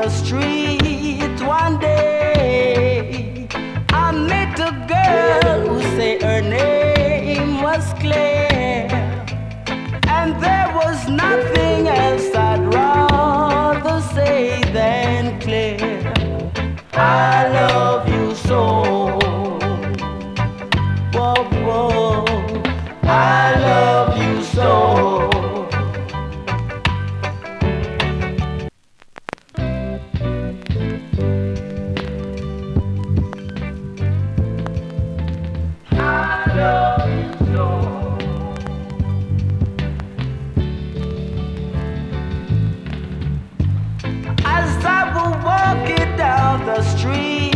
the street one day, I met a girl who said her name was Claire, and there was nothing else I'd rather say than Claire, I love you so. Whoa, whoa, I love you so. As I was walking down the street,